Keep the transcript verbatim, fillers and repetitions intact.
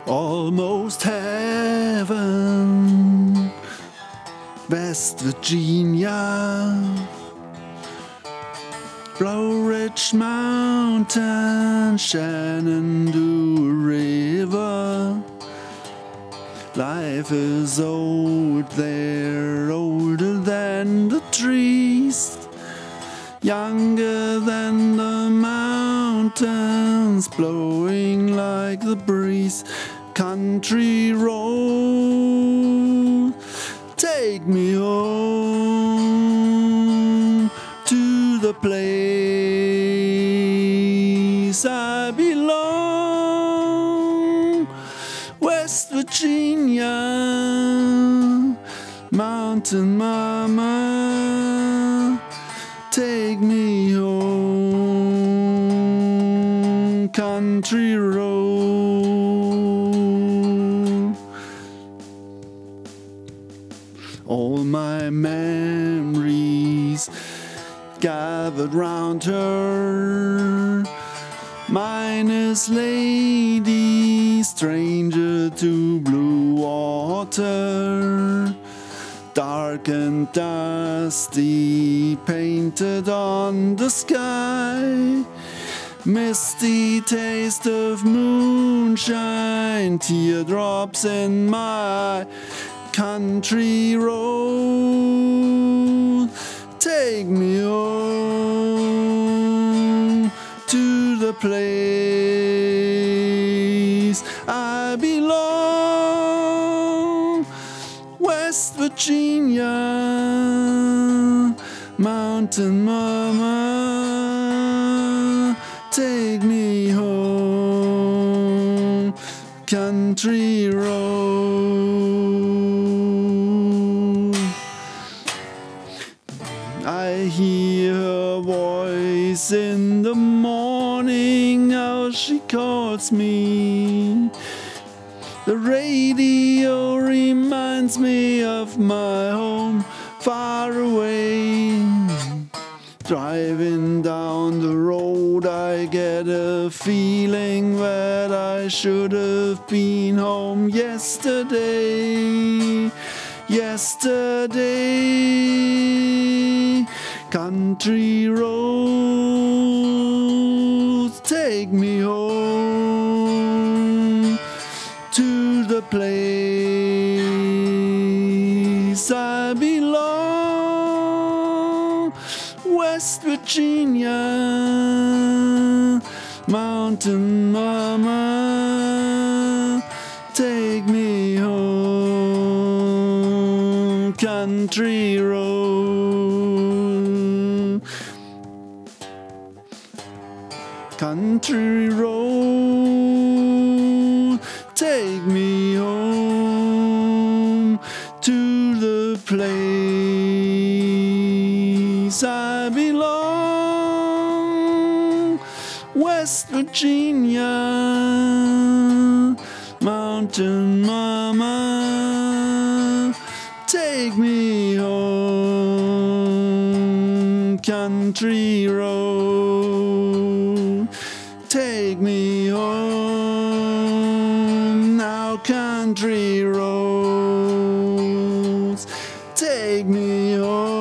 Almost heaven, West Virginia, Blue Ridge Mountain, Shenandoah River. Life is old there, older than the trees, younger than the mountains, blowing like the breeze. Country road, take me home to the place I belong. West Virginia, Mountain Mama, take me home. Country road. All my memories gathered round her, minus lady, stranger to blue water, dark and dusty, painted on the sky, misty taste of moonshine, teardrops in my country road. Take me home to the place I belong. West Virginia, Mountain Mama, take me home. Country road. I hear her voice in the morning, how she calls me. The radio reminds me of my home far away. Driving down the road, I get a feeling that I should have been home yesterday. Yesterday, country roads, take me home to the place I belong. West Virginia, Mountain Mama, take me home. Country road, country road, take me home to the place I belong. West Virginia, Mountain Mama, take me home. Country road, take me home. Now country roads, take me home.